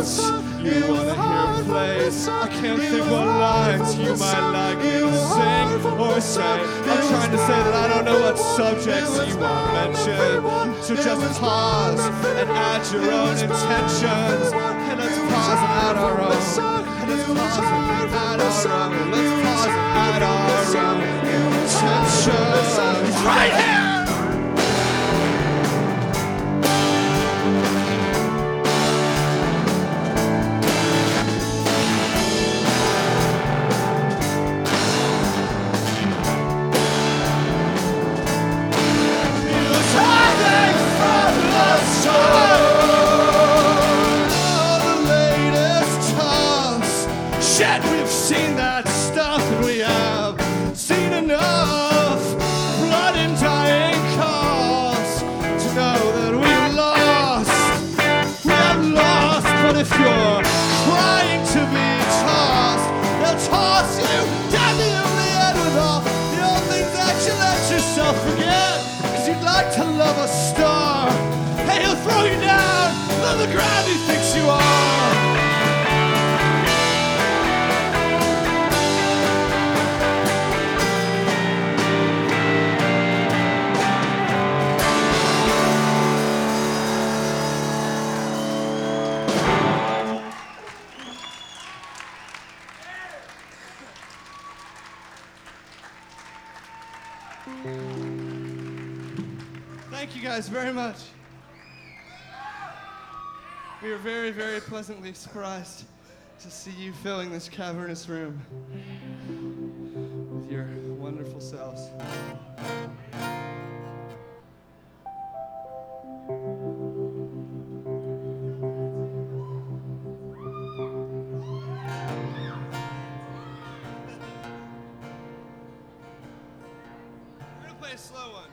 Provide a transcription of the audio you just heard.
notes you wanna hear played. I can't think what lines you might like me to sing or say. I'm trying to say that I don't know what subjects you want mentioned. So just pause and add your own intentions. And let's pause and add our own. And let's pause and add our own. Let's pause and add our own intentions. Right here! Shit, we've seen that stuff, and we have seen enough blood and dying cause to know that we've lost. We have lost, but if you're crying to be tossed, they'll toss you down to the end with all the old things that you let yourself forget. Cause you'd like to love a star. Hey, he'll throw you down on the ground he thinks you are. Thank you guys very much. We are very, very pleasantly surprised to see you filling this cavernous room with your wonderful selves. We're gonna play a slow one.